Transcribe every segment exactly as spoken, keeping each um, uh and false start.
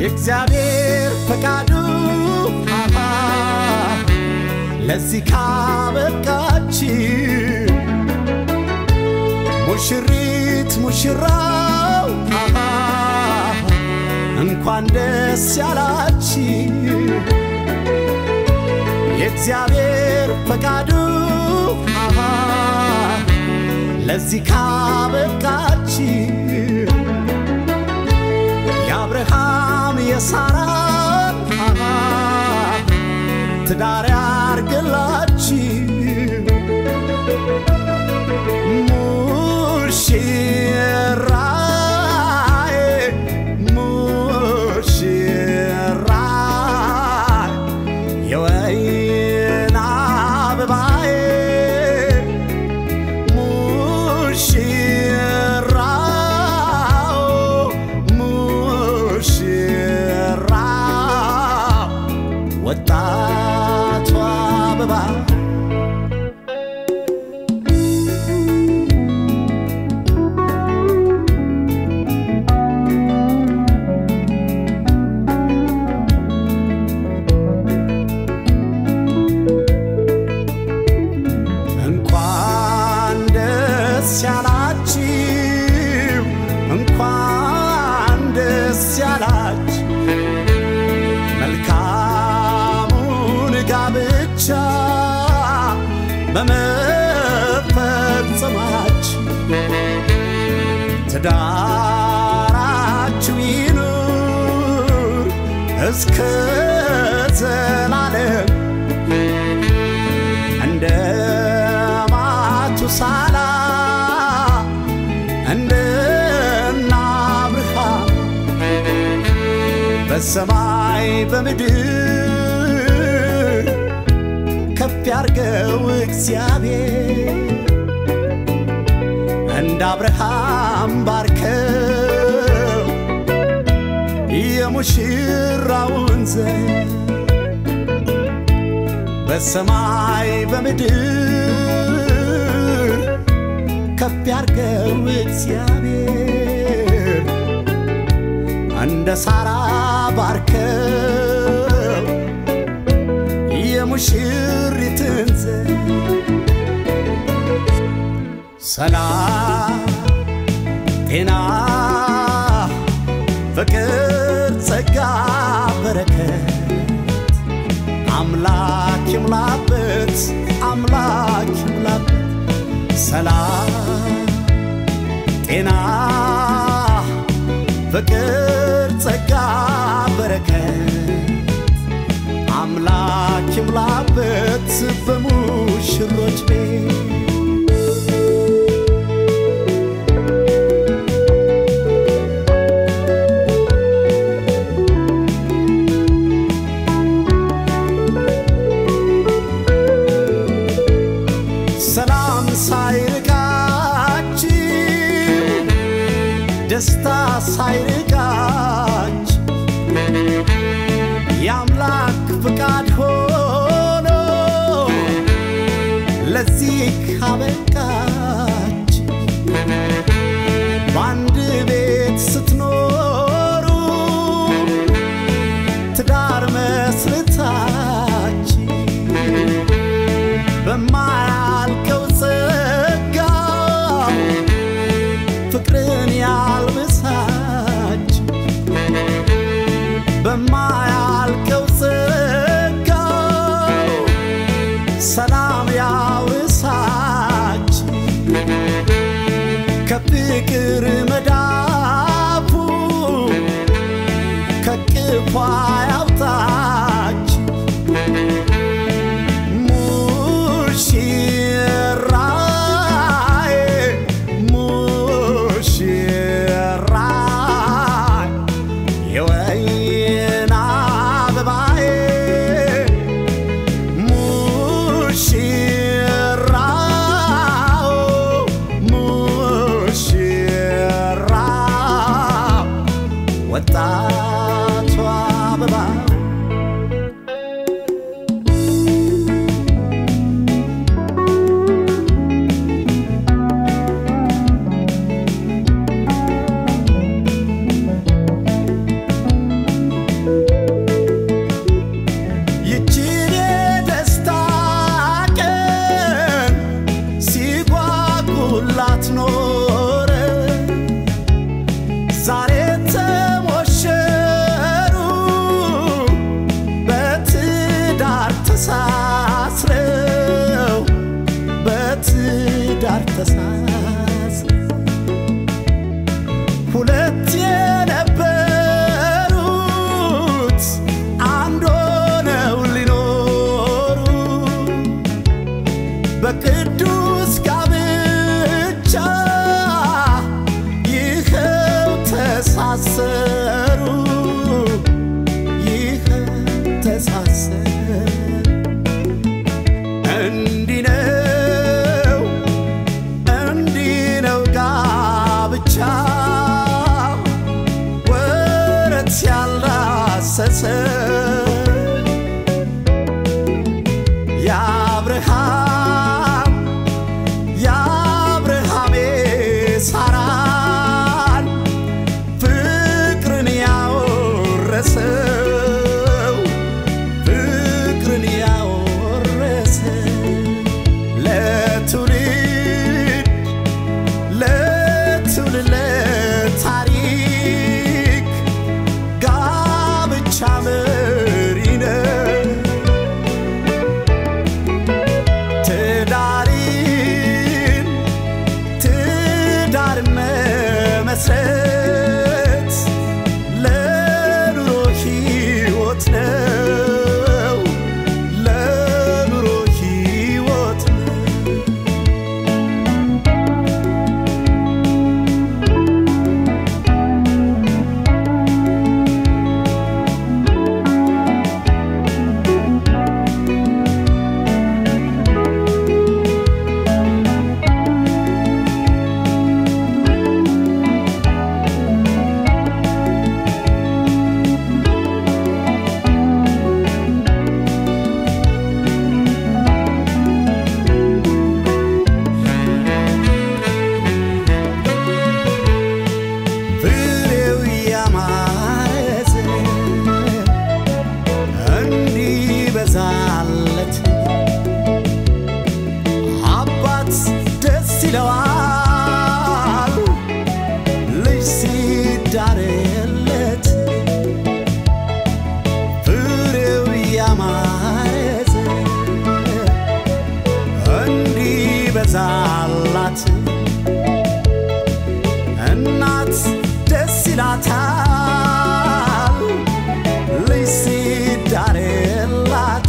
የእግዚአብሔር ፈቃዱ አሃ ለዚህ ካበቃች ሙሽሪት ሙሽራው አሃ እንኳን ደስ ያላች የእግዚአብሔር ፈቃዱ አሃ ለዚህ ካበቃች የአብርሃም የሳራ አሃ ትዳር ያርግላች ሙሽራዬ ሙሽራዬ የወይን አበባዬ ሙሽራው ሙሽራው ወጣቷ አበባ እንኳን ደስ ያላች መልካሙን ጋብቻ በመፈጸማች ትዳራችሁ ይኑር እስከ ዘላለም እንደ ማቱሳላ በሰማይ በምድር ከፍ ያርገው እግዚአብሔር እንደ አብርሃም ባርከው የሙሽራውን ዘር በሰማይ በምድር ከፍ ያርገው እግዚአብሔር እንደ ሳራ ባርከው የሙሽሪትን ዘር ሰላም ጤና ፍቅር ጸጋ በረከት አምላክ ይምላበት አምላክ ይምላበት ሰላም ጤና ፍቅር ጸጋ በረከት አምላክ ይምላበት በሙሽሮች ቤት ሰላም ሳይርቃችሁ ደስታ ሳይርቃች የአምላክ ፍቃድ ሆኖ ለዚህ ካበቃች በአንድ ቤት ስትኖሩ ትዳር መስርታች በማያልቀው ጸጋ ፍቅርን ያልብሳች በማያልቀው ጸጋ ሰላም ያውርሳች ከፍቅር መዳፉ ከቅፏ ያውጣች ሙሽራዬ ሙሽራዬ የወይን አበባዬ ሙሽራው ሙሽራው ወጣቷ አበባ ይላታል ልጅ ሲዳርላት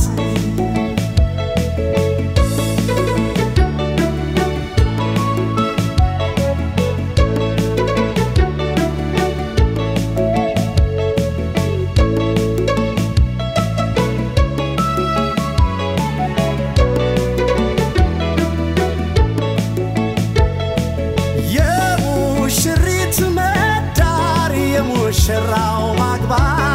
የሙሽሪት መዳር የሙሽራው ማግባት